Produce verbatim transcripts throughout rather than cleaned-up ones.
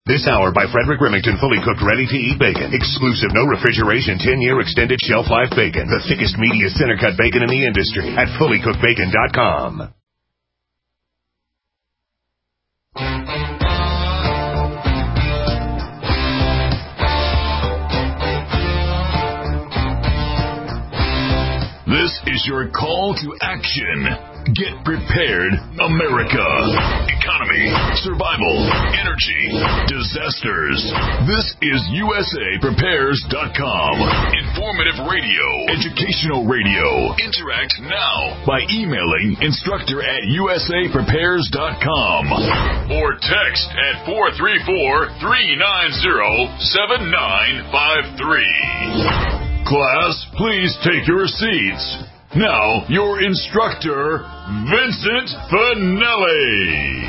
This hour by Frederick Remington, fully cooked, ready-to-eat bacon. Exclusive, no refrigeration, ten-year extended shelf life bacon. The thickest, meatiest, center-cut bacon in the industry at fully cooked bacon dot com. This is your call to action. Get prepared, America. Economy, survival, energy, disasters. This is U S A Prepares dot com. Informative radio, educational radio. Interact now by emailing instructor at U S A Prepares dot com or text at four three four, three nine zero, seven nine five three. Class, please take your seats. Now, your instructor, Vincent Finelli.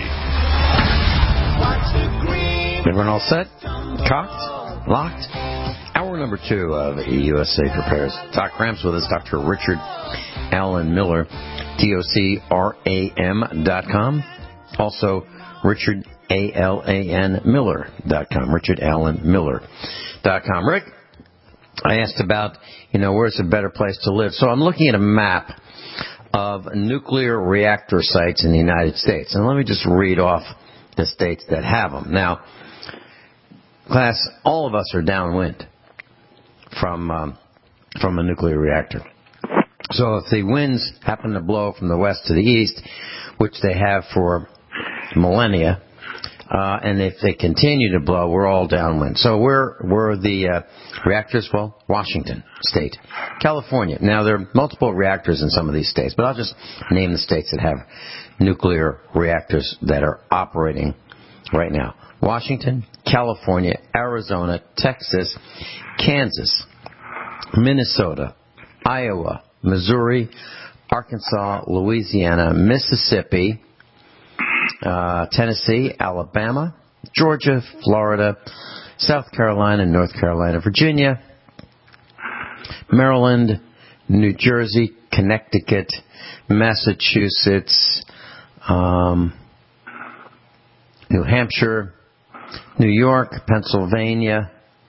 Everyone all set? Cocked? Locked? Hour number two of U S A Prepares. Doc Rams with us, Doctor Richard Alan Miller, D O C R A M dot com. Also, Richard A L A N Miller dot com. Richard Allen Miller dot com. Rick, I asked about, you know, where's a better place to live. So I'm looking at a map of nuclear reactor sites in the United States. And let me just read off the states that have them. Now, class, all of us are downwind from um, from a nuclear reactor. So if the winds happen to blow from the west to the east, which they have for millennia, Uh, and if they continue to blow, we're all downwind. So where were the uh, reactors? Well, Washington State, California. Now, there are multiple reactors in some of these states, but I'll just name the states that have nuclear reactors that are operating right now. Washington, California, Arizona, Texas, Kansas, Minnesota, Iowa, Missouri, Arkansas, Louisiana, Mississippi, Uh, Tennessee, Alabama, Georgia, Florida, South Carolina, North Carolina, Virginia, Maryland, New Jersey, Connecticut, Massachusetts, um, New Hampshire, New York, Pennsylvania,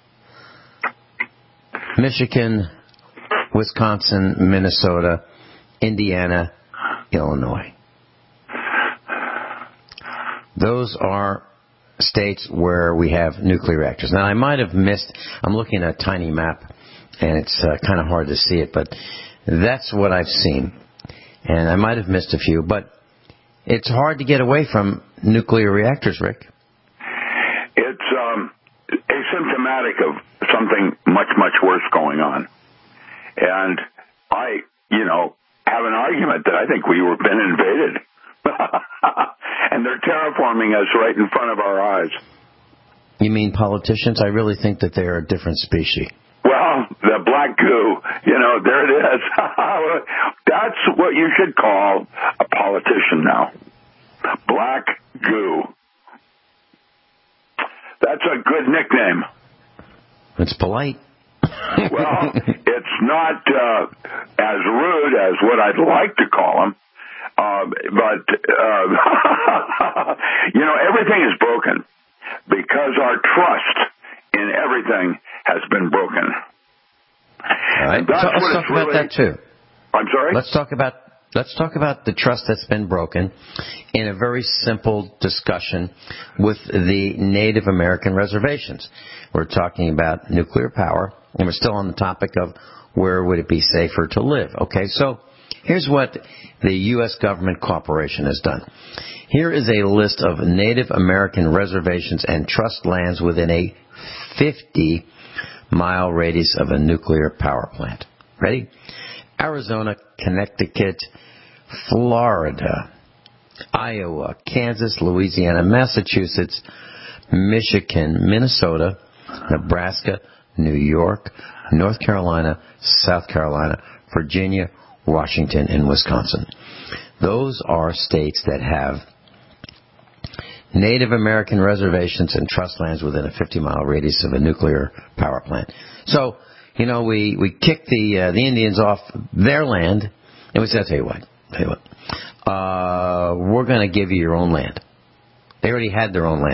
Michigan, Wisconsin, Minnesota, Indiana, Illinois. Those are states where we have nuclear reactors. Now, I might have missed, I'm looking at a tiny map, and it's uh, kind of hard to see it, but that's what I've seen. And I might have missed a few, but it's hard to get away from nuclear reactors, Rick. It's um, asymptomatic of something much, much worse going on. And I, you know, have an argument that I think we were been invaded. And they're terraforming us right in front of our eyes. You mean politicians? I really think that they're a different species. Well, the black goo, you know, there it is. That's what you should call a politician now. Black goo. That's a good nickname. It's polite. Well, it's not uh, as rude as what I'd like to call them. Uh, but, uh, you know, everything is broken because our trust in everything has been broken. All right. So let's talk really, about that, too. I'm sorry? Let's talk about let's talk about the trust that's been broken in a very simple discussion with the Native American reservations. We're talking about nuclear power, and we're still on the topic of where would it be safer to live. Okay, so here's what the U S government corporation has done. Here is a list of Native American reservations and trust lands within a fifty-mile radius of a nuclear power plant. Ready? Arizona, Connecticut, Florida, Iowa, Kansas, Louisiana, Massachusetts, Michigan, Minnesota, Nebraska, New York, North Carolina, South Carolina, Virginia, Washington, and Wisconsin. Those are states that have Native American reservations and trust lands within a fifty-mile radius of a nuclear power plant. So, you know, we, we kicked the uh, the Indians off their land, and we said, I'll tell you what, tell you what, uh, we're going to give you your own land. They already had their own land.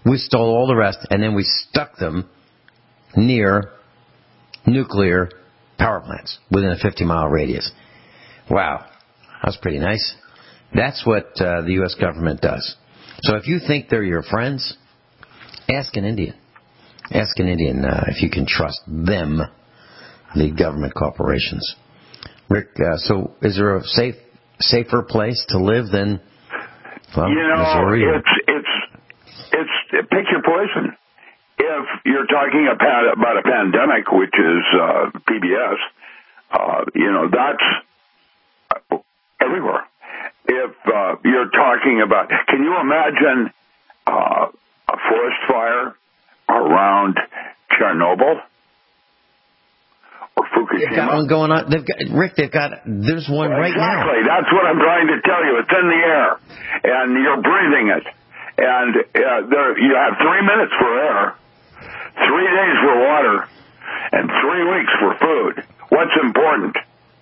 We stole all the rest, and then we stuck them near nuclear power plants within a fifty-mile radius. Wow, that's pretty nice. That's what uh, the U S government does. So if you think they're your friends, ask an Indian. Ask an Indian uh, if you can trust them, the government corporations. Rick, uh, so is there a safe, safer place to live than well, you know, Missouri? Or... It's it's it's pick your poison. If you're talking about about a pandemic, which is uh, P B S, uh, you know that's everywhere. If uh, you're talking about, can you imagine uh, a forest fire around Chernobyl? They've got one going on. They've got, Rick, they've got, there's one right exactly. now. Exactly. That's what I'm trying to tell you. It's in the air, and you're breathing it. And uh, there, you have three minutes for air, three days for water, and three weeks for food. What's important?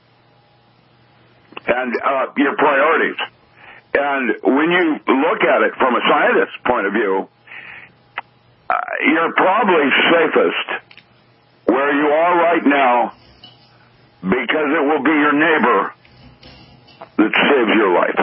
And uh, your priorities. And when you look at it from a scientist's point of view, uh, you're probably safest where you are right now, because it will be your neighbor that saves your life.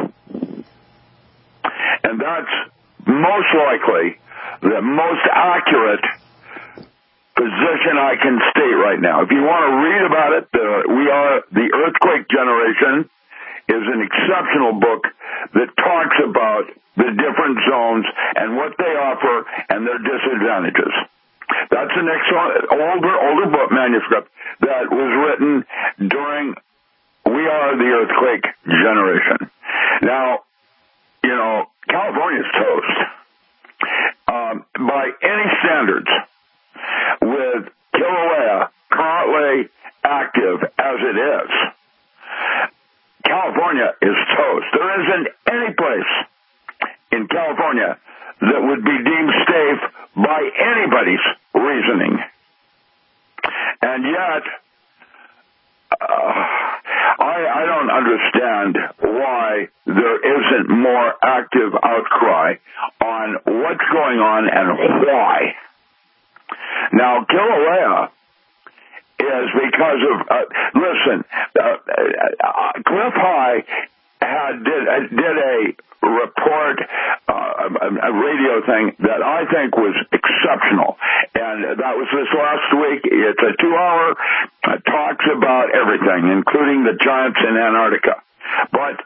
And that's most likely the most accurate position I can state right now. If you want to read about it, the, we are the Earthquake Generation is an exceptional book that talks about the different zones and what they offer and their disadvantages. That's an excellent older older book manuscript that was written during We Are the Earthquake Generation. Now, you know, California's toast. Um, by any standards, with Kilauea currently active as it is, California is toast. There isn't any place in California that would be deemed safe by anybody's reasoning. And yet, uh, I, I don't understand why there isn't more active outcry on what's going on and why. Now, Kilauea is because of, uh, listen, uh, uh, Cliff High had did, uh, did a report, uh, a, a radio thing that I think was exceptional, and that was this last week. It's a two-hour, uh, talks about everything, including the giants in Antarctica. But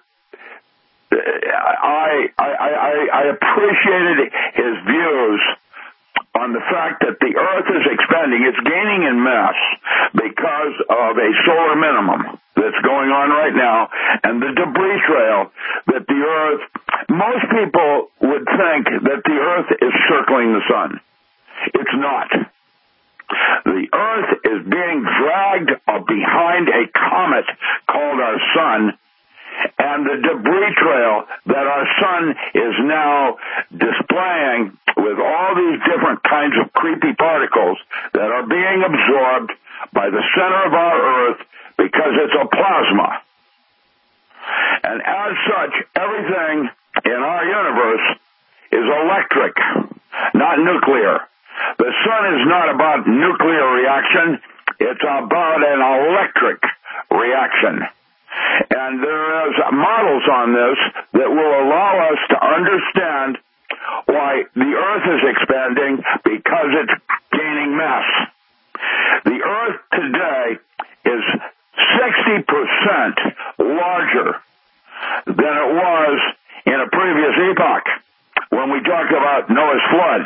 I, I, I, I appreciated his views on the fact that the Earth is expanding. It's gaining in mass because of a solar minimum that's going on right now, and the debris trail that the Earth, most people would think that the Earth is circling the sun. It's not. The Earth is being dragged behind a comet called our sun, and the debris trail that our sun is now displaying with all these different kinds of creepy particles that are being absorbed by the center of our Earth because it's a plasma. And as such, everything in our universe is electric, not nuclear. The sun is not about nuclear reaction. It's about an electric reaction. And there is models on this that will allow us to understand why the Earth is expanding, because it's gaining mass. The Earth today is sixty percent larger than it was in a previous epoch when we talk about Noah's flood.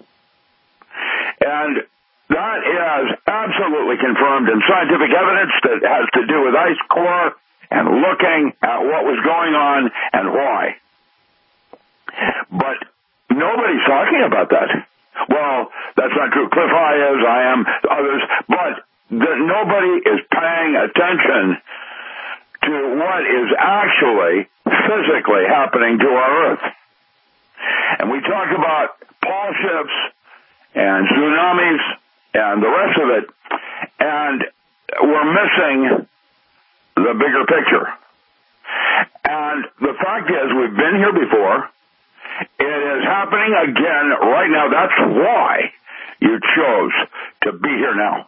And that is absolutely confirmed in scientific evidence that has to do with ice core and looking at what was going on and why. But nobody's talking about that. Well, that's not true. Cliff High is, I am, others, but the, nobody is paying attention to what is actually physically happening to our Earth. And we talk about pole shifts and tsunamis and the rest of it, and we're missing the bigger picture. And the fact is, we've been here before, It is happening again right now. That's why you chose to be here now,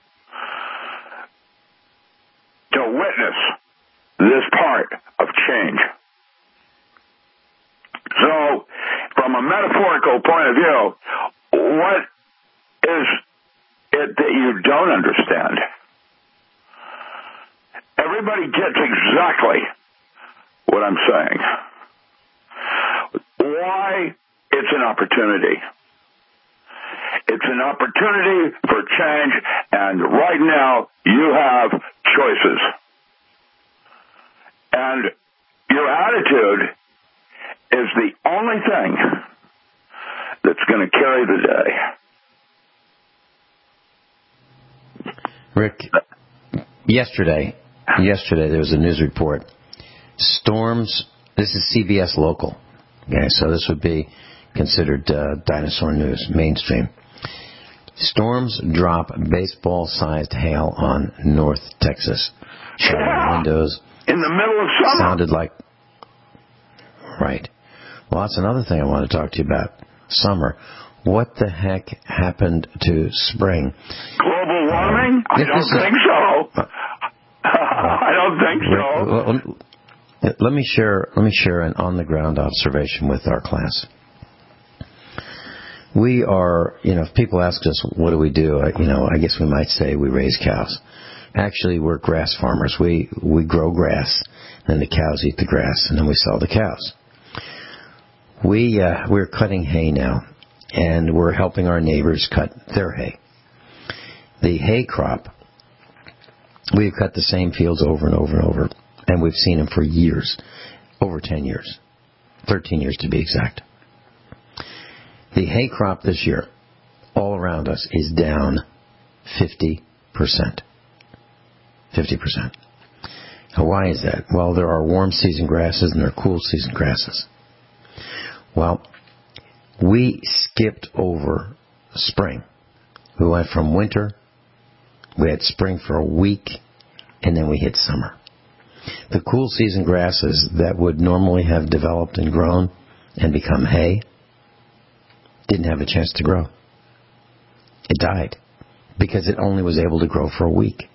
to witness this part of change. So, from a metaphorical point of view, what is it that you don't understand? Everybody gets exactly what I'm saying. Why it's an opportunity. It's an opportunity for change, and right now you have choices. And your attitude is the only thing that's going to carry the day. Rick, yesterday, yesterday there was a news report. Storms, this is C B S Local. Okay, so this would be considered uh, dinosaur news, mainstream. Storms drop baseball-sized hail on North Texas. Yeah. Windows. In the middle of summer. Sounded like... Right. Well, that's another thing I want to talk to you about. Summer. What the heck happened to spring? Global warming? Um, I don't think so. Uh, I don't think so. Well, let me share. Let me share an on-the-ground observation with our class. We are, you know, if people ask us, what do we do? You know, I guess we might say we raise cows. Actually, we're grass farmers. We we grow grass, and the cows eat the grass, and then we sell the cows. We uh, we're cutting hay now, and we're helping our neighbors cut their hay. The hay crop, we've cut the same fields over and over and over, and we've seen them for years, over ten years, thirteen years to be exact. The hay crop this year, all around us, is down fifty percent. fifty percent. Now, why is that? Well, there are warm season grasses and there are cool season grasses. Well, we skipped over spring. We went from winter, we had spring for a week, and then we hit summer. The cool season grasses that would normally have developed and grown and become hay didn't have a chance to grow. It died because it only was able to grow for a week.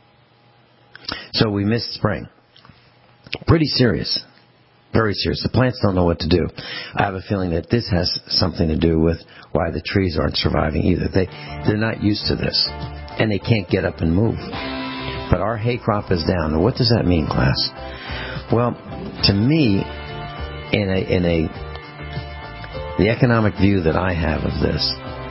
So we missed spring. Pretty serious. Very serious. The plants don't know what to do. I have a feeling that this has something to do with why the trees aren't surviving either. They, they're not used to this, and they can't get up and move. But our hay crop is down. Now, what does that mean, class? Well, to me, in a, in a the economic view that I have of this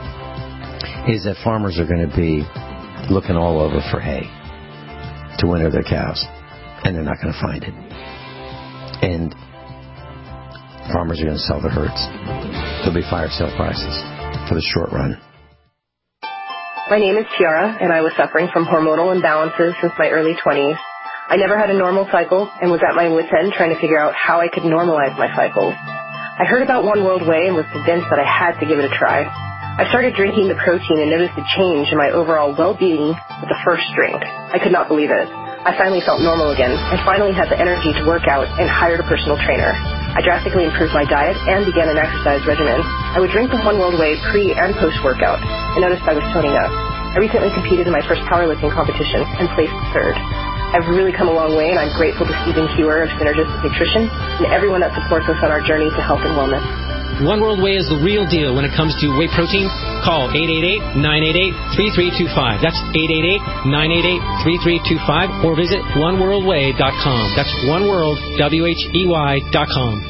is that farmers are going to be looking all over for hay to winter their cows, and they're not going to find it. And farmers are going to sell their herds. There'll be fire sale prices for the short run. My name is Tiara, and I was suffering from hormonal imbalances since my early twenties. I never had a normal cycle and was at my wit's end trying to figure out how I could normalize my cycles. I heard about One World Whey and was convinced that I had to give it a try. I started drinking the protein and noticed a change in my overall well-being with the first drink. I could not believe it. I finally felt normal again and finally had the energy to work out and hired a personal trainer. I drastically improved my diet and began an exercise regimen. I would drink the One World Whey pre- and post-workout and noticed I was toning up. I recently competed in my first powerlifting competition and placed third. I've really come a long way, and I'm grateful to Stephen Kewer of Synergistic Nutrition and everyone that supports us on our journey to health and wellness. One World Whey is the real deal when it comes to whey protein. Call eight eight eight, nine eight eight, three three two five. That's eight eight eight, nine eight eight, three three two five. Or visit one world whey dot com. That's oneworld, W H E Y dot com.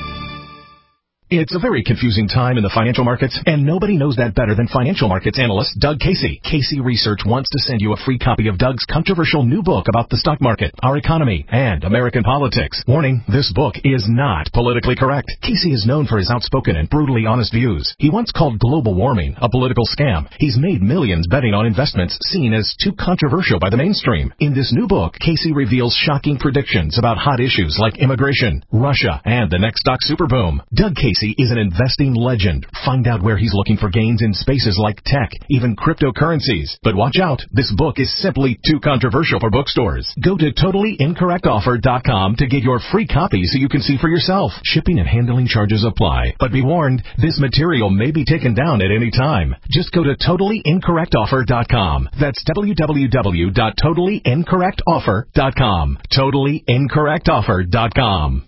It's a very confusing time in the financial markets, and nobody knows that better than financial markets analyst Doug Casey. Casey Research wants to send you a free copy of Doug's controversial new book about the stock market, our economy, and American politics. Warning, this book is not politically correct. Casey is known for his outspoken and brutally honest views. He once called global warming a political scam. He's made millions betting on investments seen as too controversial by the mainstream. In this new book, Casey reveals shocking predictions about hot issues like immigration, Russia, and the next stock superboom. Doug Casey Casey is an investing legend. Find out where he's looking for gains in spaces like tech, even cryptocurrencies. But watch out, this book is simply too controversial for bookstores. Go to totally incorrect offer dot com to get your free copy so you can see for yourself. Shipping and handling charges apply. But be warned, this material may be taken down at any time. Just go to totally incorrect offer dot com. That's w w w dot totally incorrect offer dot com. totally incorrect offer dot com.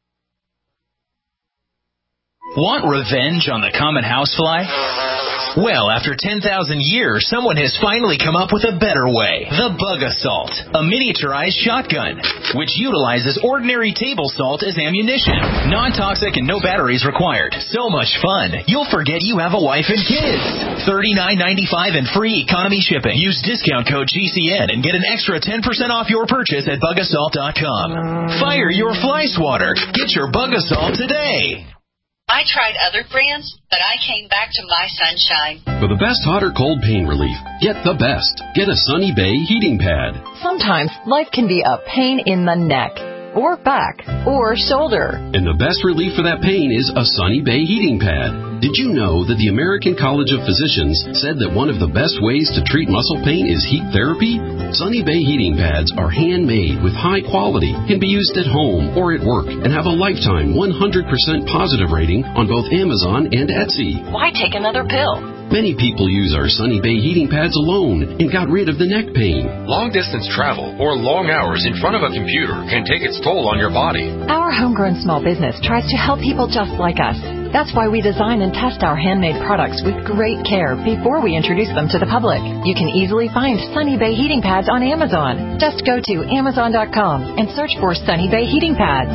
Want revenge on the common housefly? Well, after ten thousand years, someone has finally come up with a better way. The Bug Assault, a miniaturized shotgun, which utilizes ordinary table salt as ammunition. Non-toxic and no batteries required. So much fun, you'll forget you have a wife and kids. thirty-nine ninety-five and free economy shipping. Use discount code G C N and get an extra ten percent off your purchase at bug assault dot com. Fire your fly swatter. Get your Bug Assault today. I tried other brands, but I came back to my Sunshine. For the best hot or cold pain relief, get the best. Get a Sunny Bay heating pad. Sometimes life can be a pain in the neck, or back, or shoulder. And the best relief for that pain is a Sunny Bay heating pad. Did you know that the American College of Physicians said that one of the best ways to treat muscle pain is heat therapy? Sunny Bay heating pads are handmade with high quality, can be used at home or at work, and have a lifetime one hundred percent positive rating on both Amazon and Etsy. Why take another pill? Many people use our Sunny Bay heating pads alone and got rid of the neck pain. Long-distance travel or long hours in front of a computer can take its toll on your body. Our homegrown small business tries to help people just like us. That's why we design and test our handmade products with great care before we introduce them to the public. You can easily find Sunny Bay heating pads on Amazon. Just go to amazon dot com and search for Sunny Bay heating pads.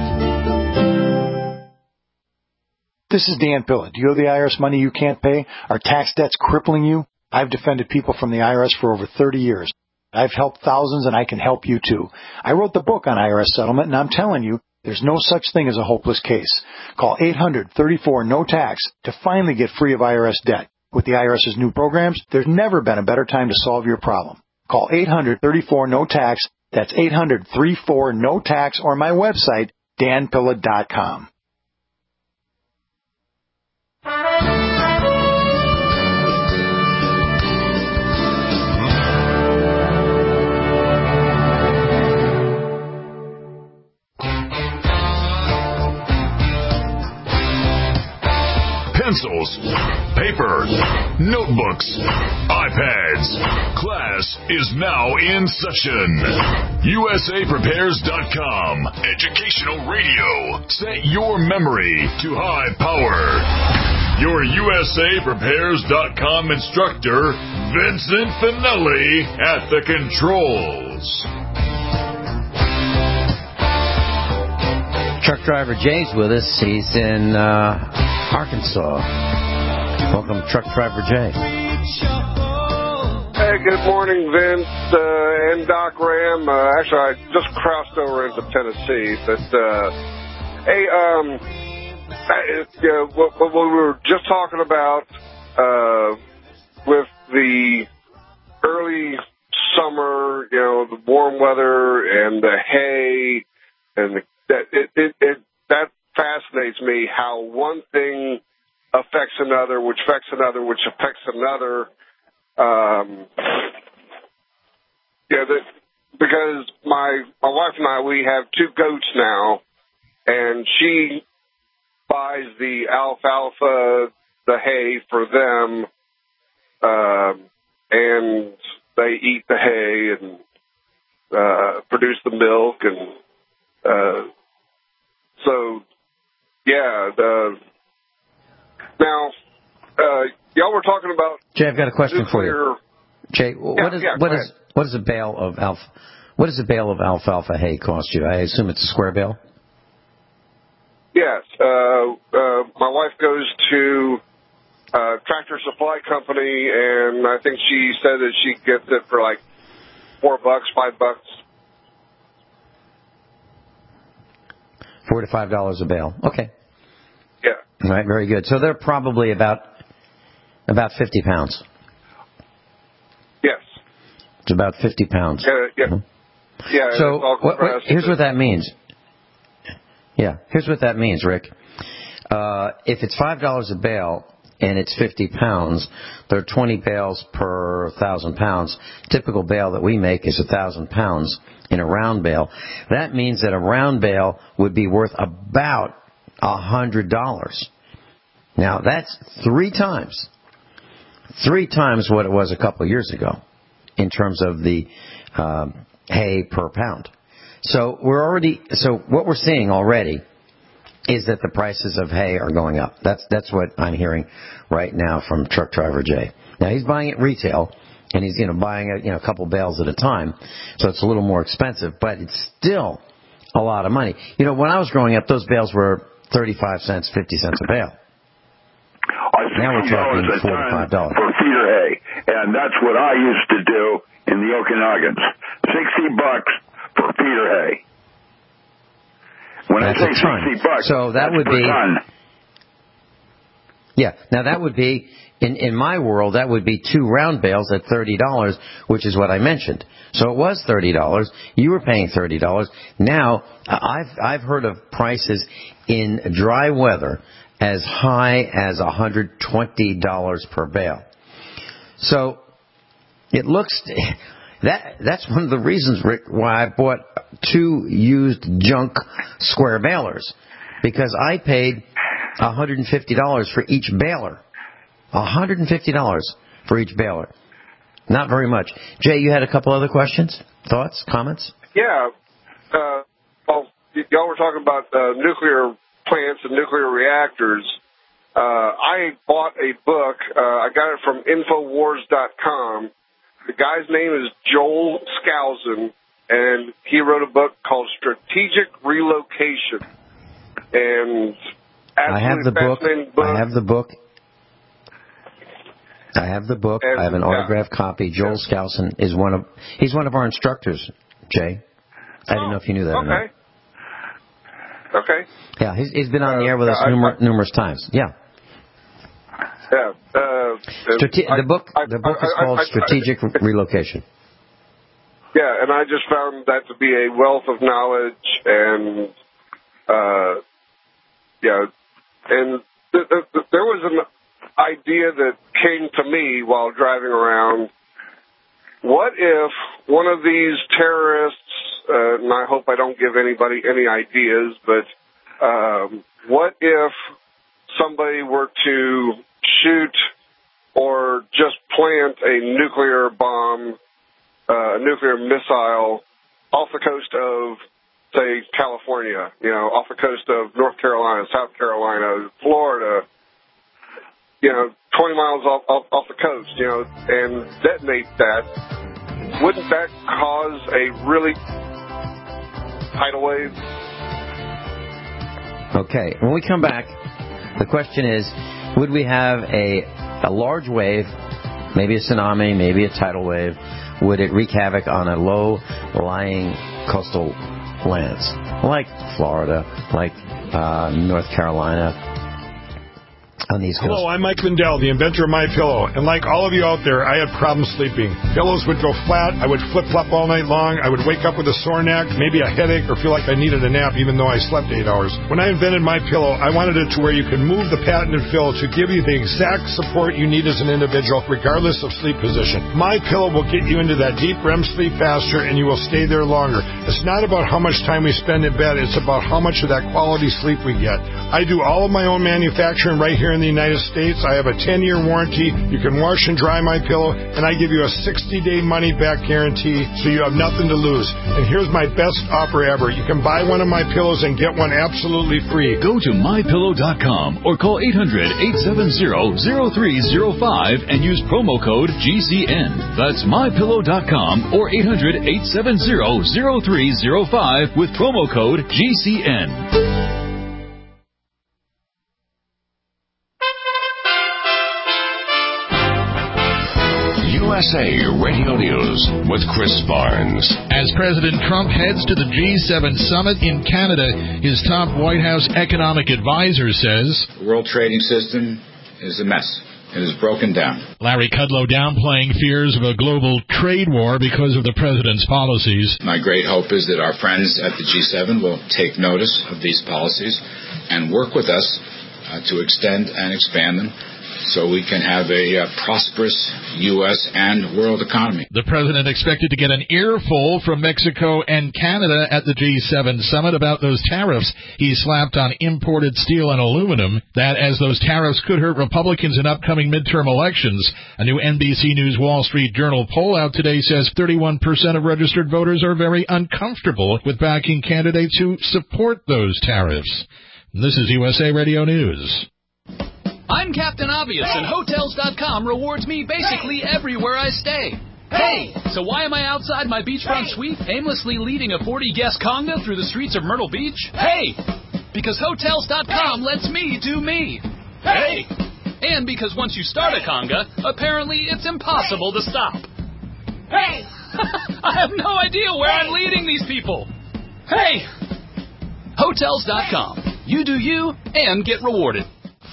This is Dan Pilla. Do you owe the I R S money you can't pay? Are tax debts crippling you? I've defended people from the I R S for over thirty years. I've helped thousands, and I can help you too. I wrote the book on I R S settlement, and I'm telling you, there's no such thing as a hopeless case. Call eight hundred thirty-four no tax to finally get free of I R S debt. With the IRS's new programs, there's never been a better time to solve your problem. Call eight hundred thirty-four no tax. That's eight hundred thirty-four no tax, or my website, dan pilla dot com. Pencils, paper, notebooks, iPads. Class is now in session. U S A prepares dot com. Educational radio. Set your memory to high power. Your U S A prepares dot com instructor, Vincent Finelli, at the controls. Truck driver Jay's with us. He's in uh, Arkansas. Welcome, Truck Driver Jay. Hey, good morning, Vince uh, and Doc Ram. Uh, actually, I just crossed over into Tennessee, but uh, hey, um, I, uh, what, what we were just talking about uh, with the early summer, you know, the warm weather and the hay, and the, that it, it, it that fascinates me how one thing affects another, which affects another, which affects another. Um, yeah, that, because my my wife and I, we have two goats now, and she buys the alfalfa, the hay for them, um, and they eat the hay and uh, produce the milk, and uh, so yeah. The, now, uh, y'all were talking about Jay. I've got a question nuclear. for you. Jay, what yeah, is yeah, what is what is a bale of alf? What does a bale of alfalfa hay cost you? I assume it's a square bale. Yes, uh, uh, my wife goes to a Tractor Supply Company, and I think she said that she gets it for like four bucks, five bucks. Four to five dollars a bale. Okay. Yeah. All right. Very good. So they're probably about about fifty pounds. Yes. It's about fifty pounds. Uh, yeah. Mm-hmm. Yeah. So what, what, here's what that means. Yeah. Here's what that means, Rick. uh, if it's five dollars a bale and it's fifty pounds, there are twenty bales per one thousand pounds. Typical bale that we make is one thousand pounds in a round bale. That means that a round bale would be worth about one hundred dollars. Now, that's three times, three times what it was a couple of years ago in terms of the um, hay per pound. So we're already, so what we're seeing already is that the prices of hay are going up. That's that's what I'm hearing right now from Truck Driver Jay. Now he's buying it retail, and he's you know buying a, you know a couple bales at a time, so it's a little more expensive, but it's still a lot of money. You know, when I was growing up, those bales were thirty-five cents, fifty cents a bale. Now we're talking forty-five dollars for feeder hay, and that's what I used to do in the Okanogans. Sixty bucks for feeder hay. When That's I say a ton. sixty bucks, so that that's would per be. ton. Yeah. Now that would be in in my world that would be two round bales at thirty dollars, which is what I mentioned. So it was thirty dollars. You were paying thirty dollars. Now I've I've heard of prices in dry weather as high as one hundred twenty dollars per bale. So it looks that that's one of the reasons, Rick, why I bought two used junk square balers, because I paid one hundred fifty dollars for each baler. one hundred fifty dollars for each baler. Not very much. Jay, you had a couple other questions, thoughts, comments? Yeah. Uh, well, y- y'all were talking about uh, nuclear plants and nuclear reactors. Uh, I bought a book. Uh, I got it from Infowars dot com. The guy's name is Joel Skousen, and he wrote a book called Strategic Relocation. And I have the book. book. I have the book. I have the book. And, I have an yeah. autographed copy. Joel yeah. Skousen is one of he's one of our instructors, Jay. I oh, didn't know if you knew that okay. or not. Okay. Yeah, he's, he's been on uh, the air with us I, numer- I, numerous times. Yeah. Yeah. Uh, Strate- I, the book I, the book I, is called I, Strategic I, Relocation. Yeah, and I just found that to be a wealth of knowledge, and uh, yeah, and th- th- th- there was an idea that came to me while driving around. What if one of these terrorists, uh, and I hope I don't give anybody any ideas, but um, what if somebody were to shoot or just plant a nuclear bomb, uh, a nuclear missile off the coast of, say, California, you know, off the coast of North Carolina, South Carolina, Florida, you know, twenty miles off, off, off the coast, you know, and detonate that, wouldn't that cause a really tidal wave? Okay. When we come back, the question is, would we have a a large wave, maybe a tsunami, maybe a tidal wave? Would it wreak havoc on a low-lying coastal lands like Florida, like uh, North Carolina? On these Hello, I'm Mike Lindell, the inventor of MyPillow, and like all of you out there, I had problems sleeping. Pillows would go flat, I would flip-flop all night long, I would wake up with a sore neck, maybe a headache, or feel like I needed a nap even though I slept eight hours. When I invented MyPillow, I wanted it to where you could move the patented fill to give you the exact support you need as an individual, regardless of sleep position. MyPillow will get you into that deep R E M sleep faster, and you will stay there longer. It's not about how much time we spend in bed, it's about how much of that quality sleep we get. I do all of my own manufacturing right here in the United States. I have a ten-year warranty. You can wash and dry my pillow, and I give you a sixty-day money-back guarantee, so you have nothing to lose. And here's my best offer ever. You can buy one of my pillows and get one absolutely free. Go to my pillow dot com or call eight hundred, eight seven zero, zero three zero five and use promo code G C N. That's my pillow dot com or eight hundred, eight seven zero, zero three zero five with promo code G C N. U S A Radio News with Chris Barnes. As President Trump heads to the G seven summit in Canada, his top White House economic advisor says, the world trading system is a mess. It is broken down. Larry Kudlow downplaying fears of a global trade war because of the president's policies. My great hope is that our friends at the G seven will take notice of these policies and work with us uh, to extend and expand them, so we can have a uh, prosperous U S and world economy. The president expected to get an earful from Mexico and Canada at the G seven summit about those tariffs he slapped on imported steel and aluminum, that as those tariffs could hurt Republicans in upcoming midterm elections. A new N B C News Wall Street Journal poll out today says thirty-one percent of registered voters are very uncomfortable with backing candidates who support those tariffs. This is U S A Radio News. I'm Captain Obvious, and Hotels dot com rewards me basically everywhere I stay. Hey! So why am I outside my beachfront suite, aimlessly leading a forty-guest conga through the streets of Myrtle Beach? Hey! Because Hotels dot com lets me do me. Hey! And because once you start a conga, apparently it's impossible to stop. Hey! I have no idea where I'm leading these people. Hey! Hotels dot com. You do you, and get rewarded.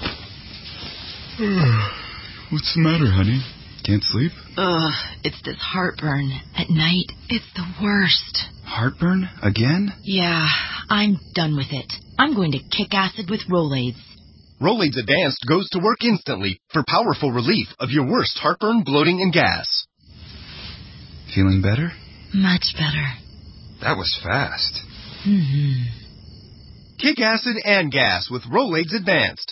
What's the matter, honey? Can't sleep? Ugh, it's this heartburn. At night, it's the worst. Heartburn? Again? Yeah, I'm done with it. I'm going to kick acid with Rolaids. Rolaids Advanced goes to work instantly for powerful relief of your worst heartburn, bloating, and gas. Feeling better? Much better. That was fast. Mm-hmm. Kick acid and gas with Rolaids Advanced.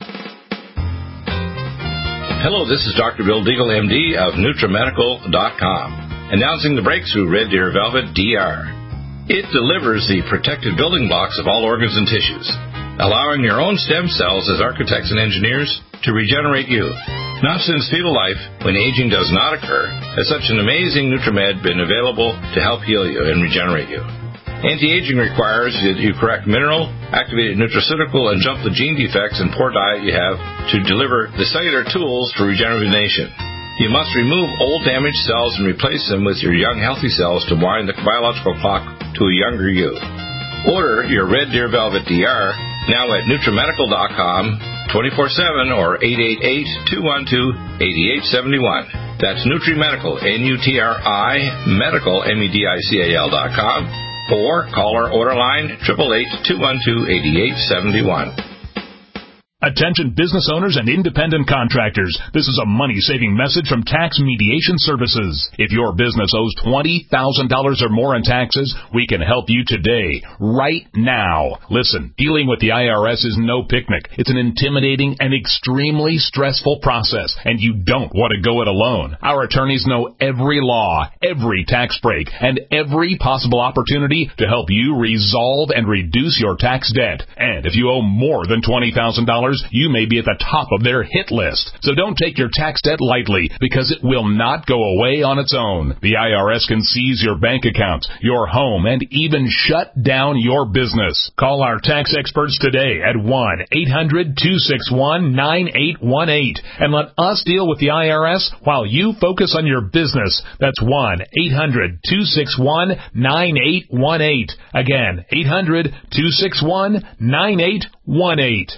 Hello, this is Doctor Bill Deagle, M D of Nutramedical dot com, announcing the breakthrough Red Deer Velvet D R. It delivers the protected building blocks of all organs and tissues, allowing your own stem cells as architects and engineers to regenerate you. Not since fetal life, when aging does not occur, has such an amazing Nutramed been available to help heal you and regenerate you. Anti-aging requires that you correct mineral, activated nutraceutical, and jump the gene defects and poor diet you have to deliver the cellular tools for rejuvenation. You must remove old damaged cells and replace them with your young healthy cells to wind the biological clock to a younger you. Order your Red Deer Velvet D R now at Nutramedical dot com twenty-four seven or eight eight eight, two one two, eight eight seven one. That's Nutrimedical, N U T R I, medical, M E D I C A L dot com. Or call our order line, eight eight eight, two one two, eight eight seven one. Attention business owners and independent contractors. This is a money-saving message from Tax Mediation Services. If your business owes twenty thousand dollars or more in taxes, we can help you today, right now. Listen, dealing with the I R S is no picnic. It's an intimidating and extremely stressful process, and you don't want to go it alone. Our attorneys know every law, every tax break, and every possible opportunity to help you resolve and reduce your tax debt. And if you owe more than twenty thousand dollars, you may be at the top of their hit list. So don't take your tax debt lightly, because it will not go away on its own. The I R S can seize your bank accounts, your home, and even shut down your business. Call our tax experts today at one eight hundred, two six one, nine eight one eight and let us deal with the I R S while you focus on your business. That's one eight hundred, two six one, nine eight one eight. Again, eight hundred, two six one, nine eight one eight.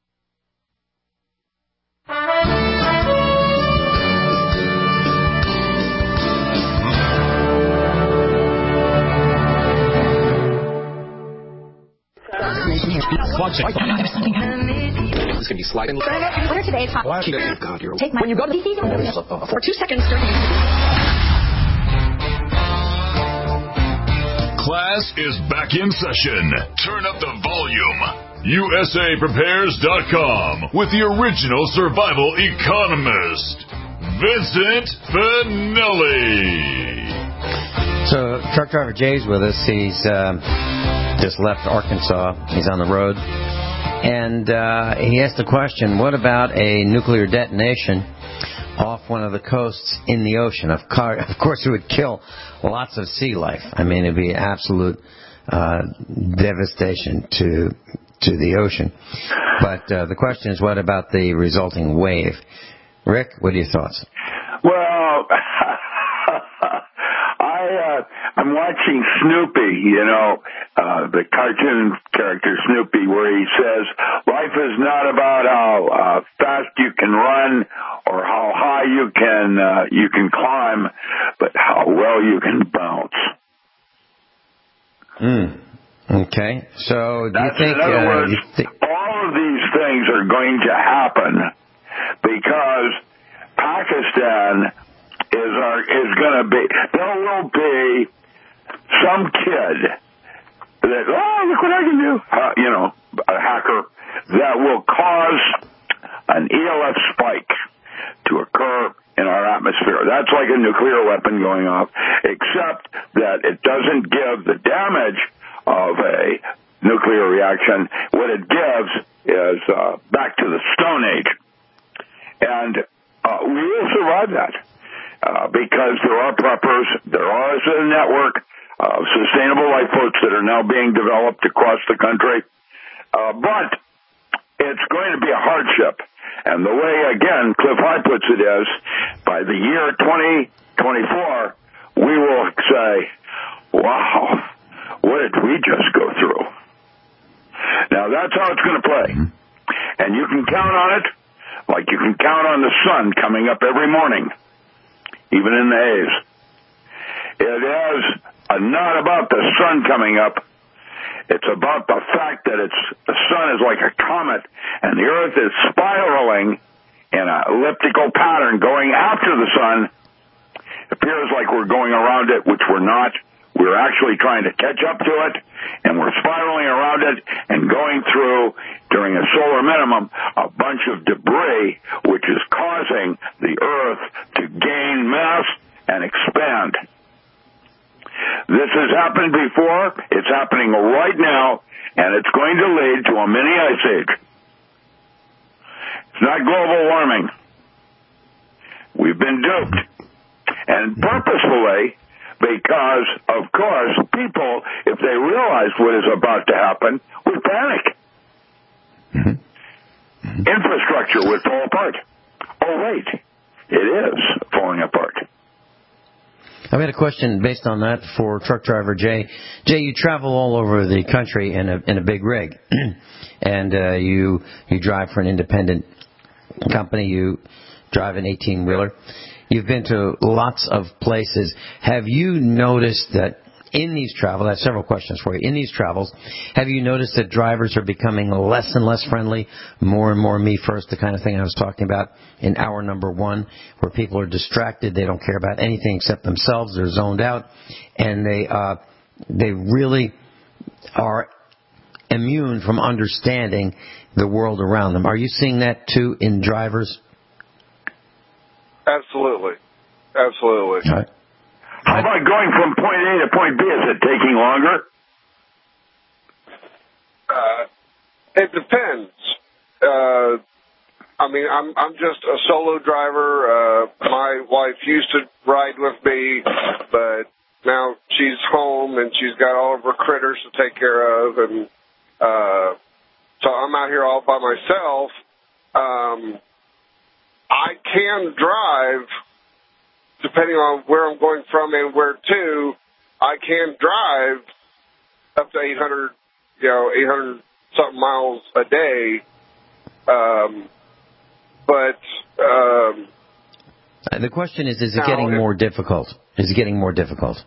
This is going to be sliding. What are today's hot? Take my, when you go to the for two seconds during. Class is back in session. Turn up the volume. U S A Prepares dot com with the original survival economist, Vincent Finelli. So, truck driver Jay's with us. He's um, just left Arkansas. He's on the road. And uh, he asked the question, what about a nuclear detonation off one of the coasts in the ocean? Of, car- of course, it would kill lots of sea life. I mean, it would be absolute uh, devastation to to the ocean. But uh, the question is, what about the resulting wave? Rick, what are your thoughts? Well, I, uh, I'm watching Snoopy, you know, uh, the cartoon character Snoopy, where he says, life is not about how uh, fast you can run or how high you can uh, you can climb, but how well you can bounce. Mm. Okay. So do That's, you think... in other uh, words, you th- all of these things are going to happen because Pakistan is our, is going to be... There will be some kid that, oh, look what I can do, uh, you know, a hacker, that will cause an E L F spike to occur in our atmosphere. That's like a nuclear weapon going off, except that it doesn't give the damage of a nuclear reaction. What it gives is uh, back to the Stone Age. And uh, we will survive that uh, because there are preppers, there is a network of sustainable lifeboats that are now being developed across the country. Uh, but it's going to be a hardship. And the way, again, Cliff High puts it is, by the year twenty twenty-four, we will say, wow, what did we just go through? Now, that's how it's going to play. And you can count on it like you can count on the sun coming up every morning, even in the haze. It is not about the sun coming up. It's about the fact that it's the sun is like a comet, and the Earth is spiraling in an elliptical pattern going after the sun. It appears like we're going around it, which we're not. We're actually trying to catch up to it, and we're spiraling around it and going through, during a solar minimum, a bunch of debris, which is causing the Earth to gain mass and expand. This has happened before, it's happening right now, and it's going to lead to a mini ice age. It's not global warming. We've been duped. And purposefully, because, of course, people, if they realize what is about to happen, would panic. Mm-hmm. Infrastructure would fall apart. Oh, wait, it is falling apart. I've got a question based on that for truck driver Jay. Jay, you travel all over the country in a in a big rig, and uh, you you drive for an independent company. You drive an eighteen-wheeler. You've been to lots of places. Have you noticed that in these travels, I have several questions for you. In these travels, have you noticed that drivers are becoming less and less friendly, more and more me first, the kind of thing I was talking about in hour number one, where people are distracted, they don't care about anything except themselves, they're zoned out, and they uh, they really are immune from understanding the world around them. Are you seeing that too in drivers? Absolutely. Absolutely. All right. How about going from point A to point B? Is it taking longer? Uh, it depends. Uh, I mean, I'm I'm just a solo driver. Uh, my wife used to ride with me, but now she's home and she's got all of her critters to take care of, and uh, so I'm out here all by myself. Um, I can drive. Depending on where I'm going from and where to, I can drive up to eight hundred, you know, eight hundred something miles a day. Um, but um, the question is: Is it getting more difficult? Is it getting more difficult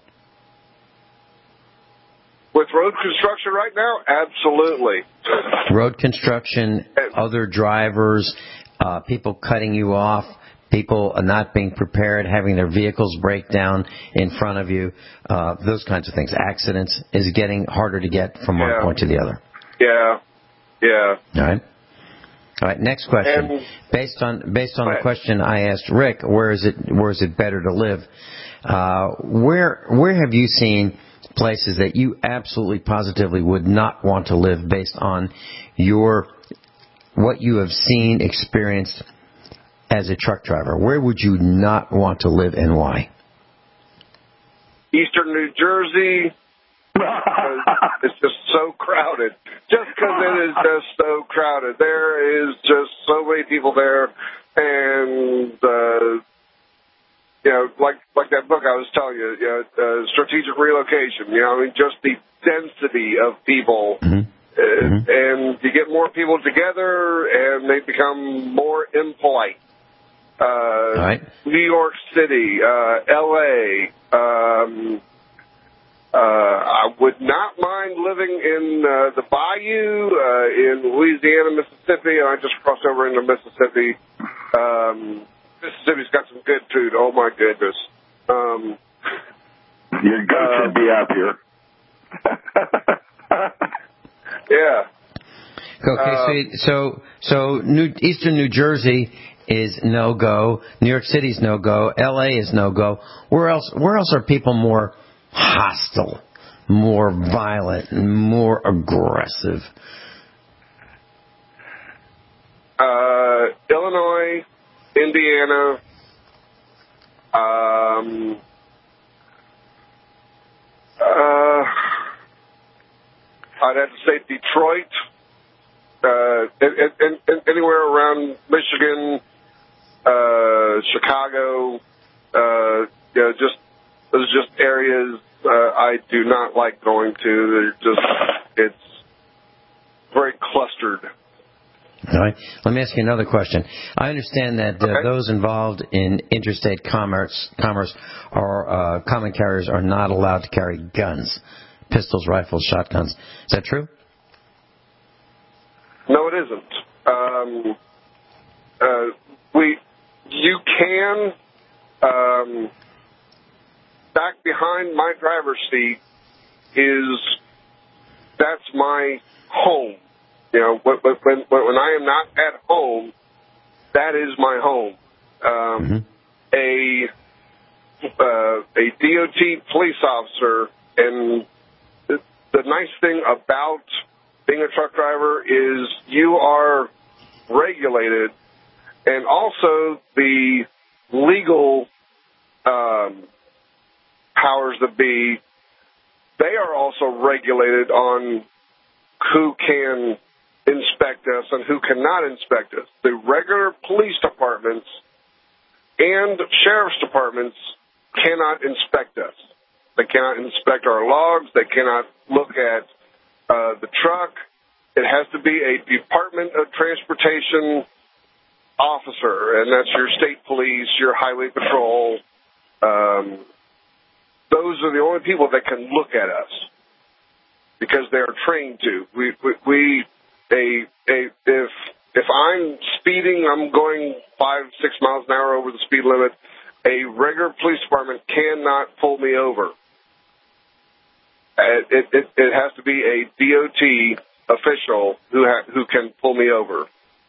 with road construction right now? Absolutely. Road construction, other drivers, uh, people cutting you off. People not being prepared, having their vehicles break down in front of you, uh, those kinds of things. Accidents is getting harder to get from yeah. one point to the other. Yeah, yeah. All right. All right. Next question. And, based on based on the question I asked Rick, where is it where is it better to live? Uh, where where have you seen places that you absolutely positively would not want to live based on your what you have seen, experienced as a truck driver? Where would you not want to live and why? Eastern New Jersey. It's just so crowded. Just because it is just so crowded. There is just so many people there. And, uh, you know, like like that book I was telling you, you know, uh, strategic relocation. You know, I mean, just the density of people. Mm-hmm. Uh, mm-hmm. And you get more people together, and they become more impolite. Uh, right. New York City, uh, L A, um, Uh, I would not mind living in uh, the Bayou, uh, in Louisiana, Mississippi. I just crossed over into Mississippi. Um, Mississippi's got some good food. Oh, my goodness. Um, Your guts uh, would be up here. Yeah. Okay, uh, so so New, Eastern New Jersey is no go. New York City's no go. L A is no go. Where else? Where else are people more hostile, more violent, and more aggressive? Uh, Illinois, Indiana. Um. Uh. I'd have to say Detroit, uh, and, and, and anywhere around Michigan, uh, Chicago, uh, you know, just, those just areas, uh, I do not like going to. They're just, it's very clustered. All right. Let me ask you another question. I understand that uh, okay. those involved in interstate commerce, commerce or uh, common carriers are not allowed to carry guns. Pistols, rifles, shotguns. Is that true? No, it isn't. Um, uh, we, you can, um, back behind my driver's seat is, that's my home. You know, when, when, when I am not at home, that is my home. Um, mm-hmm. A, uh, a D O T police officer, and the nice thing about being a truck driver is you are regulated, and also the legal um, powers that be, they are also regulated on who can inspect us and who cannot inspect us. The regular police departments and sheriff's departments cannot inspect us. They cannot inspect our logs. They cannot look at uh, the truck. It has to be a Department of Transportation officer, and that's your state police, your highway patrol. Um, those are the only people that can look at us because they are trained to. We, we, we a, a, if if I'm speeding, I'm going five, six miles an hour over the speed limit. A regular police department cannot pull me over. It, it, it has to be a D O T official who ha, who can pull me over.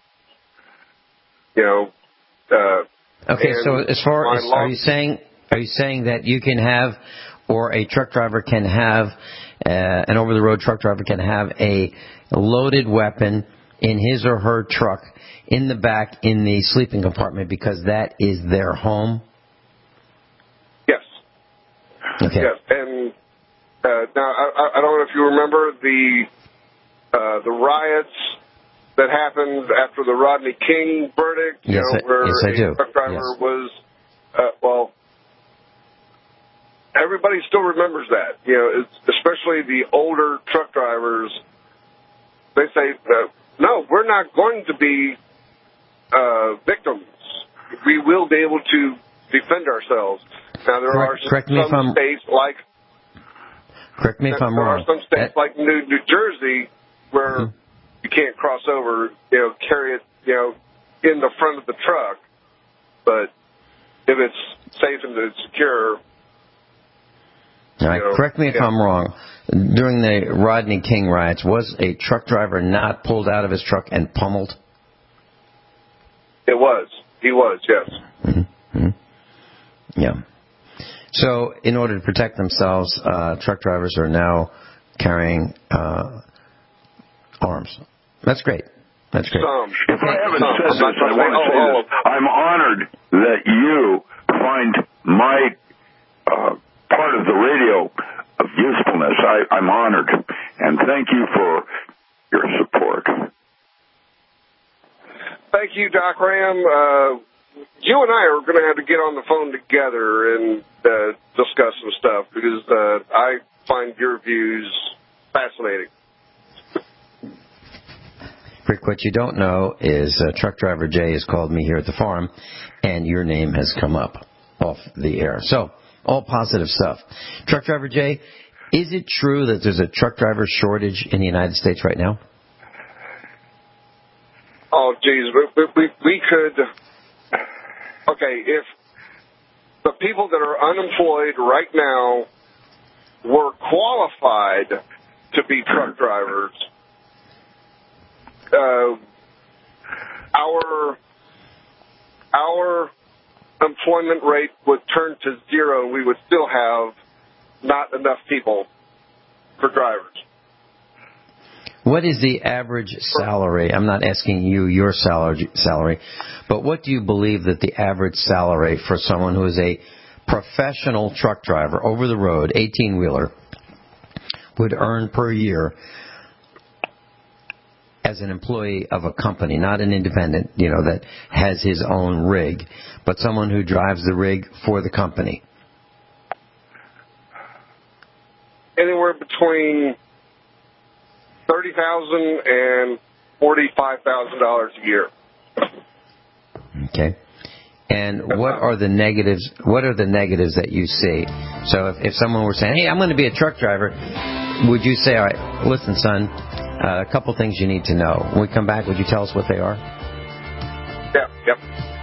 You know. Uh, okay, so as far as law- are you saying are you saying that you can have, or a truck driver can have, uh, an over-the-road truck driver can have a loaded weapon in his or her truck in the back in the sleeping compartment because that is their home? Yes. Okay. Yes, and. Uh, now, I, I don't know if you remember the uh, the riots that happened after the Rodney King verdict, you yes, know, I, where yes, I a do. truck driver yes. was, uh, well, everybody still remembers that, you know, it's, especially the older truck drivers. They say, uh, no, we're not going to be uh, victims. We will be able to defend ourselves. Now, there correct, are correct some, some states like Correct me if I'm there wrong. There are some states that, like New, New Jersey where mm-hmm. you can't cross over, you know, carry it, you know, in the front of the truck. But if it's safe and it's secure. All right, know, correct me if yeah. I'm wrong. During the Rodney King riots, was a truck driver not pulled out of his truck and pummeled? It was. He was, yes. Mm-hmm. Mm-hmm. Yeah. So, in order to protect themselves, uh, truck drivers are now carrying uh, arms. That's great. That's great. Some. If I haven't said this, I want to say this. I'm honored that you find my uh, part of the radio of usefulness. I, I'm honored, and thank you for your support. Thank you, Doc Ram. Uh, you and I are going to have to get on the phone together and uh, discuss some stuff because uh, I find your views fascinating. Rick, what you don't know is uh, Truck Driver Jay has called me here at the farm, and your name has come up off the air. So, all positive stuff. Truck Driver Jay, Is it true that there's a truck driver shortage in the United States right now? Oh, geez, we, we, we could. Okay, if the people that are unemployed right now were qualified to be truck drivers, uh, our our employment rate would turn to zero, and we would still have not enough people for drivers. What is the average salary? I'm not asking you your salary, salary, but what do you believe that the average salary for someone who is a professional truck driver, over the road, eighteen-wheeler, would earn per year as an employee of a company, not an independent, you know, that has his own rig, but someone who drives the rig for the company? Anywhere between thirty thousand dollars and forty-five thousand dollars a year. Okay. And what are the negatives? What are the negatives that you see? So if, if someone were saying, hey, I'm going to be a truck driver, would you say, all right, listen, son, uh, a couple things you need to know. When we come back, would you tell us what they are? Yeah, yep.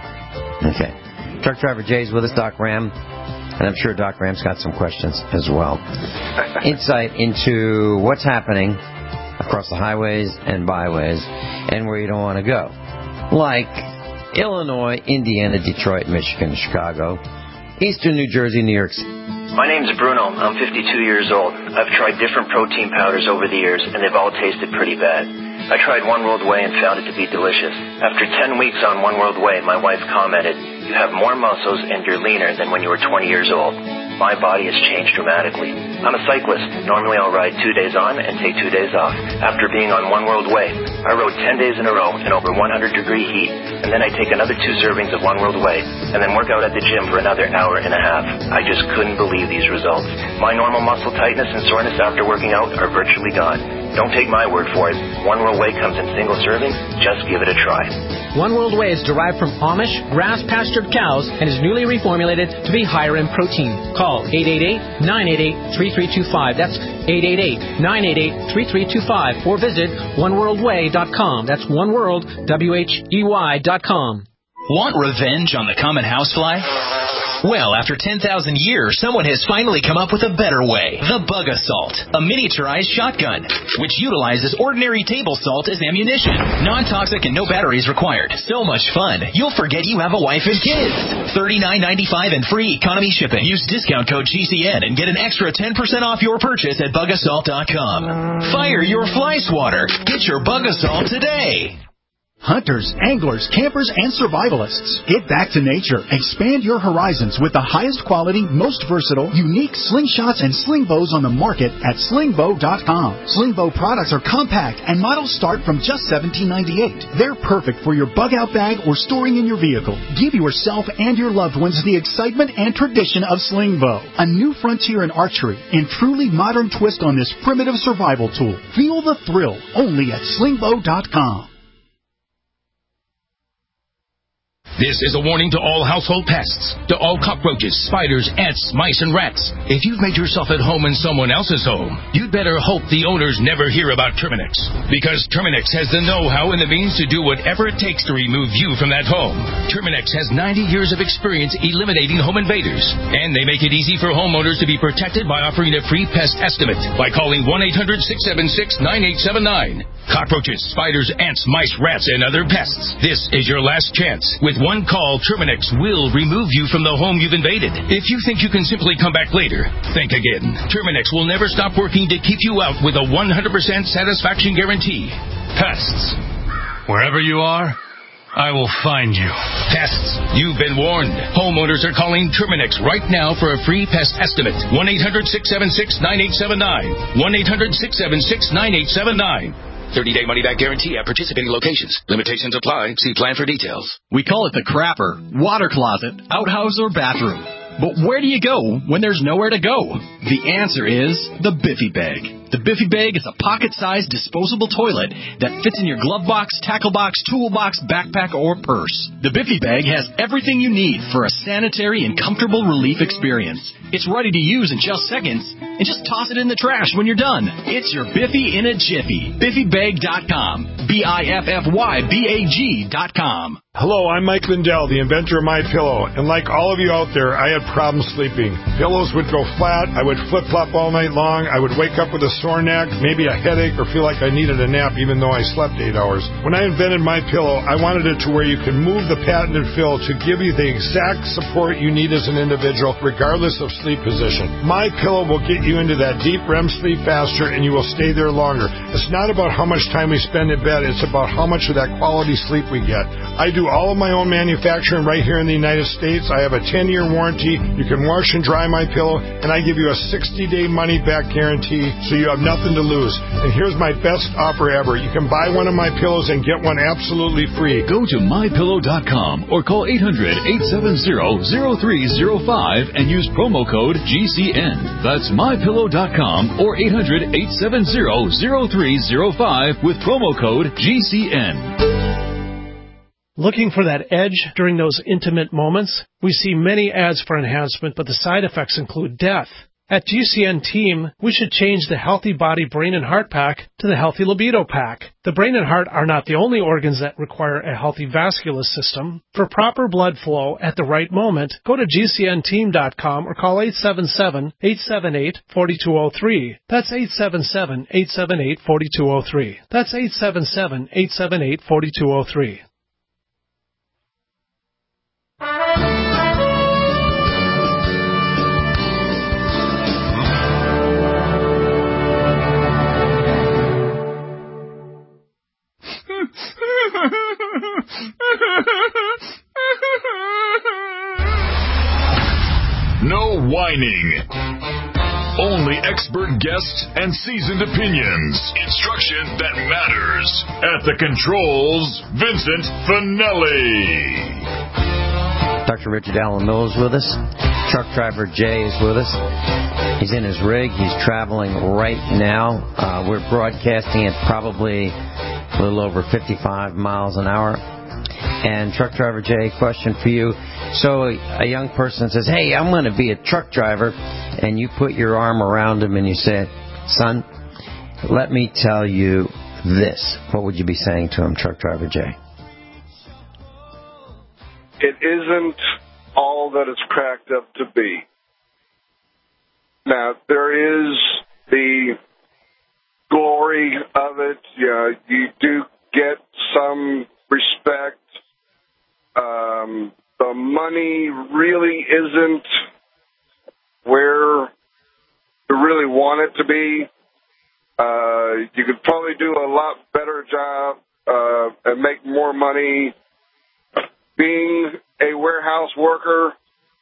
Okay. Truck driver Jay's with us, Doc Ram. And I'm sure Doc Ram's got some questions as well. Insight into what's happening across the highways and byways and where you don't want to go. Like Illinois, Indiana, Detroit, Michigan, Chicago, Eastern New Jersey, New York City. My name's Bruno. I'm fifty-two years old. I've tried different protein powders over the years, and they've all tasted pretty bad. I tried One World Whey and found it to be delicious. After ten weeks on One World Whey, my wife commented, "You have more muscles and you're leaner than when you were twenty years old." My body has changed dramatically. I'm a cyclist. Normally I'll ride two days on and take two days off. After being on One World Whey, I rode ten days in a row in over one hundred degree heat, and then I take another two servings of One World Whey, and then work out at the gym for another hour and a half. I just couldn't believe these results. My normal muscle tightness and soreness after working out are virtually gone. Don't take my word for it. One World Whey comes in single servings. Just give it a try. One World Whey is derived from Amish, grass-pastured cows and is newly reformulated to be higher in protein. Call eight eight eight, nine eight eight, three three two five. That's eight eight eight, nine eight eight, three three two five. Or visit one world way dot com. That's one world, W H E Y dot com. Want revenge on the common housefly? Well, after ten thousand years, someone has finally come up with a better way. The Bug Assault, a miniaturized shotgun, which utilizes ordinary table salt as ammunition. Non-toxic and no batteries required. So much fun, you'll forget you have a wife and kids. thirty-nine ninety-five and free economy shipping. Use discount code G C N and get an extra ten percent off your purchase at bug assault dot com. Fire your fly swatter. Get your Bug Assault today. Hunters, anglers, campers, and survivalists. Get back to nature. Expand your horizons with the highest quality, most versatile, unique slingshots and sling bows on the market at sling bow dot com. Sling bow products are compact and models start from just seventeen ninety-eight. They're perfect for your bug out bag or storing in your vehicle. Give yourself and your loved ones the excitement and tradition of sling bow. A new frontier in archery and truly modern twist on this primitive survival tool. Feel the thrill only at sling bow dot com. This is a warning to all household pests, to all cockroaches, spiders, ants, mice, and rats. If you've made yourself at home in someone else's home, you'd better hope the owners never hear about Terminix. Because Terminix has the know-how and the means to do whatever it takes to remove you from that home. Terminix has ninety years of experience eliminating home invaders. And they make it easy for homeowners to be protected by offering a free pest estimate by calling one eight hundred, six seven six, nine eight seven nine. Cockroaches, spiders, ants, mice, rats, and other pests. This is your last chance. With one call, Terminix will remove you from the home you've invaded. If you think you can simply come back later, think again. Terminix will never stop working to keep you out with a one hundred percent satisfaction guarantee. Pests. Wherever you are, I will find you. Pests. You've been warned. Homeowners are calling Terminix right now for a free pest estimate. one eight hundred, six seven six, nine eight seven nine. one eight hundred, six seven six, nine eight seven nine. thirty-day money-back guarantee at participating locations. Limitations apply. See plan for details. We call it the crapper, water closet, outhouse, or bathroom. But where do you go when there's nowhere to go? The answer is the Biffy Bag. The Biffy Bag is a pocket-sized disposable toilet that fits in your glove box, tackle box, toolbox, backpack, or purse. The Biffy Bag has everything you need for a sanitary and comfortable relief experience. It's ready to use in just seconds, and just toss it in the trash when you're done. It's your Biffy in a jiffy. Biffy Bag dot com. B I F F Y B A G dot com. Hello, I'm Mike Lindell, the inventor of MyPillow, and like all of you out there, I had problems sleeping. Pillows would go flat, I would flip-flop all night long, I would wake up with a sore neck, maybe a headache, or feel like I needed a nap even though I slept eight hours. When I invented MyPillow, I wanted it to where you can move the patented fill to give you the exact support you need as an individual, regardless of sleep position. MyPillow will get you into that deep R E M sleep faster, and you will stay there longer. It's not about how much time we spend in bed, it's about how much of that quality sleep we get. I do all of my own manufacturing right here in the United States. I have a ten-year warranty. You can wash and dry my pillow, and I give you a sixty-day money-back guarantee, so you have nothing to lose. And here's my best offer ever. You can buy one of my pillows and get one absolutely free. Go to my pillow dot com or call eight hundred, eight seven zero, zero three zero five and use promo code G C N. That's my pillow dot com or eight hundred, eight seven zero, zero three zero five with promo code G C N. Looking for that edge during those intimate moments? We see many ads for enhancement, but the side effects include death. At G C N Team, we should change the Healthy Body Brain and Heart Pack to the Healthy Libido Pack. The brain and heart are not the only organs that require a healthy vascular system. For proper blood flow at the right moment, go to G C N team dot com or call eight seven seven, eight seven eight, four two zero three. That's eight seven seven, eight seven eight, four two zero three. That's eight seven seven, eight seven eight, four two zero three. No whining. Only expert guests and seasoned opinions. Instruction that matters. At the controls, Vincent Finelli. Doctor Richard Allen Miller's with us. Truck driver Jay is with us. He's in his rig. He's traveling right now. Uh, we're broadcasting at probably a little over fifty-five miles an hour. And truck driver Jay, question for you. So a young person says, hey, I'm going to be a truck driver. And you put your arm around him and you say, son, let me tell you this. What would you be saying to him, truck driver Jay? It isn't all that it's cracked up to be. Now, there is the glory of it. Yeah, you do get some respect. Um, the money really isn't where you really want it to be. Uh, you could probably do a lot better job uh, and make more money being a warehouse worker.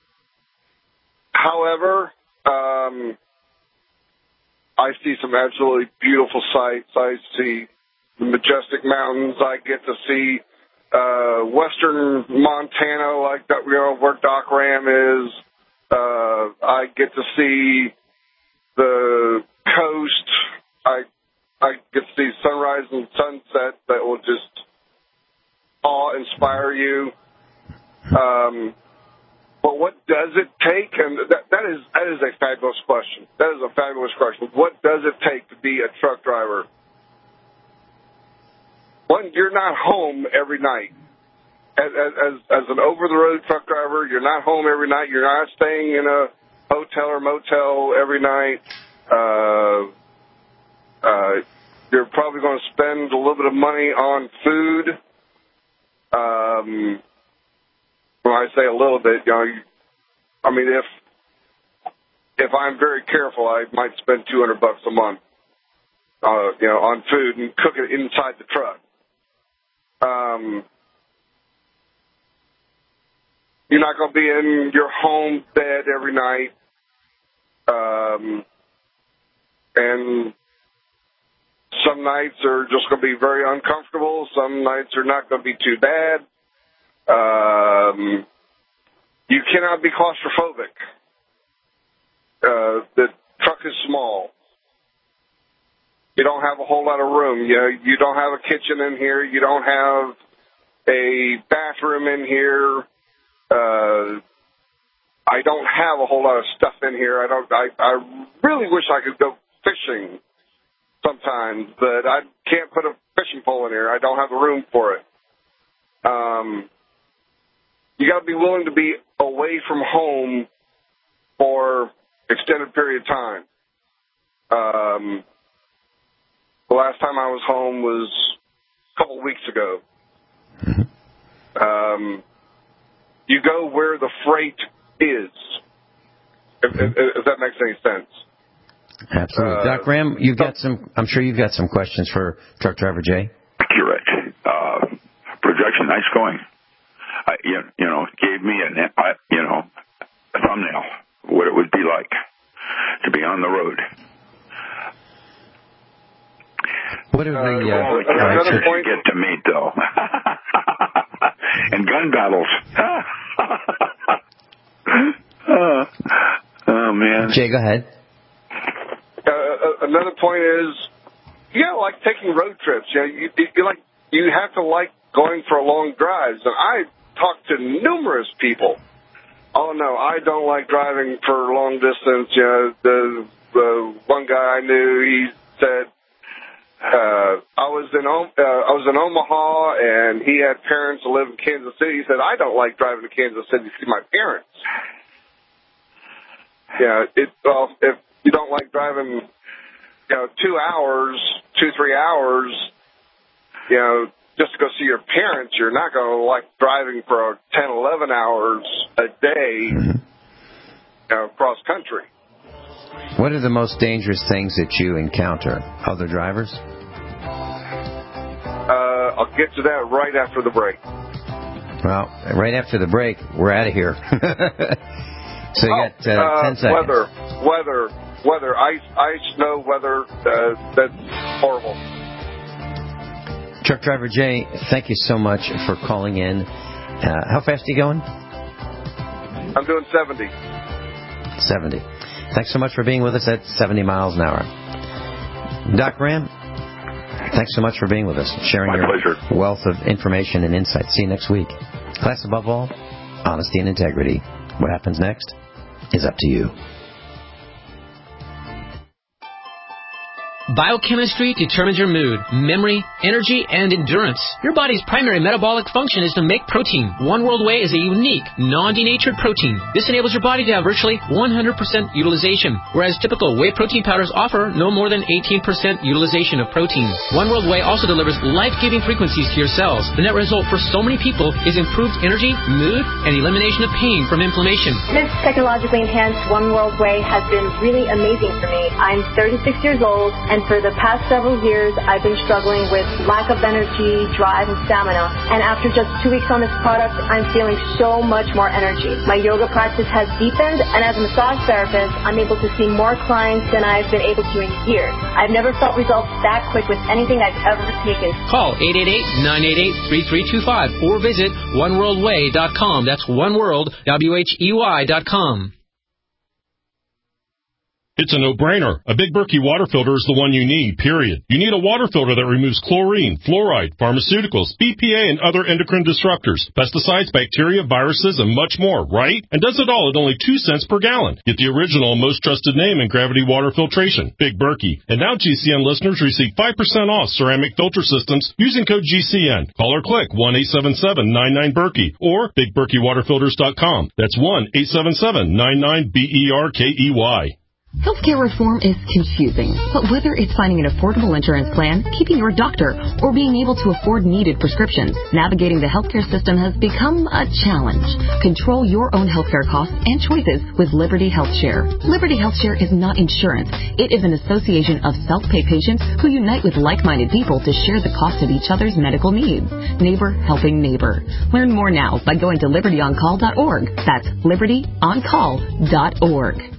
However, um, I see some absolutely beautiful sights. I see the majestic mountains. I get to see uh, western Montana, like that, you know, where Doc Ram is. Uh, I get to see the coast. I I get to see sunrise and sunset that will just awe-inspire you. Um, but what does it take? And that, that is that is a fabulous question. That is a fabulous question. What does it take to be a truck driver? One, you're not home every night. As, as, as an over-the-road truck driver, you're not home every night. You're not staying in a hotel or motel every night. Uh, uh, you're probably going to spend a little bit of money on food. Um, when I say a little bit, you know, I mean, if if I'm very careful, I might spend two hundred bucks a month, uh, you know, on food and cook it inside the truck. Um, you're not going to be in your home bed every night. Um, and some nights are just going to be very uncomfortable. Some nights are not going to be too bad. Um, you cannot be claustrophobic. Uh, the truck is small. whole lot of room. You you don't have a kitchen in here. You don't have a bathroom in here. Uh, I don't have a whole lot of stuff in here. I don't. I, I really wish I could go fishing sometimes, but I can't put a fishing pole in here. I don't have the room for it. Um, you got to be willing to be away from home for extended period of time. Um, the last time I was home was a couple of weeks ago. Um, you go where the freight is, if, if, if that makes any sense. Absolutely. Uh, Doc Graham, you've got some, I'm sure you've got some questions for Truck Driver Jay. Accurate. Uh, projection, nice going. I, you, you know, gave me a, I, you know, a thumbnail, what it would be like to be on the road. What are the, uh, uh, all the characters you get to meet, though? And gun battles. uh, oh, man. Jay, go ahead. Uh, another point is, yeah, like taking road trips. You, know, you, you like you have to like going for long drives. And I talked to numerous people. Oh no, I don't like driving for long distance. You know, the the one guy I knew, he said, uh, I was in uh, I was in Omaha, and he had parents that live in Kansas City. He said, I don't like driving to Kansas City to see my parents. Yeah, it well if you don't like driving, you know, two hours, two, three hours, you know, just to go see your parents, you're not going to like driving for ten, eleven hours a day, you know, across country. What are the most dangerous things that you encounter? Other drivers? Uh, I'll get to that right after the break. Well, right after the break, we're out of here. So you oh, got uh, uh, ten seconds. Weather, weather, weather, ice, ice, snow, weather. Uh, that's horrible. Truck Driver Jay, thank you so much for calling in. Uh, how fast are you going? I'm doing seventy. seventy. Thanks so much for being with us at seventy miles an hour. Doc Graham, thanks so much for being with us, sharing My your pleasure. wealth of information and insight. See you next week. Class above all, honesty and integrity. What happens next is up to you. Biochemistry determines your mood, memory, energy, and endurance. Your body's primary metabolic function is to make protein. One World Whey is a unique, non-denatured protein. This enables your body to have virtually one hundred percent utilization, whereas typical whey protein powders offer no more than eighteen percent utilization of protein. One World Whey also delivers life-giving frequencies to your cells. The net result for so many people is improved energy, mood, and elimination of pain from inflammation. This technologically enhanced One World Whey has been really amazing for me. I'm thirty-six years old, and for the past several years, I've been struggling with lack of energy, drive, and stamina. And after just two weeks on this product, I'm feeling so much more energy. My yoga practice has deepened, and as a massage therapist, I'm able to see more clients than I've been able to in years. I've never felt results that quick with anything I've ever taken. Call eight eight eight, nine eight eight, three three two five or visit one world way dot com. That's oneworld, W H E Y dot com. It's a no-brainer. A Big Berkey water filter is the one you need, period. You need a water filter that removes chlorine, fluoride, pharmaceuticals, B P A, and other endocrine disruptors, pesticides, bacteria, viruses, and much more, right? And does it all at only two cents per gallon. Get the original and most trusted name in gravity water filtration, Big Berkey. And now G C N listeners receive five percent off ceramic filter systems using code G C N. Call or click one eight seven seven, nine nine, Berkey or big berkey water filters dot com. That's one eight seven seven, nine nine, B E R K E Y. Healthcare reform is confusing, but whether it's finding an affordable insurance plan, keeping your doctor, or being able to afford needed prescriptions, navigating the healthcare system has become a challenge. Control your own healthcare costs and choices with Liberty HealthShare. Liberty HealthShare is not insurance. It is an association of self-pay patients who unite with like-minded people to share the cost of each other's medical needs. Neighbor helping neighbor. Learn more now by going to liberty on call dot org. That's liberty on call dot org.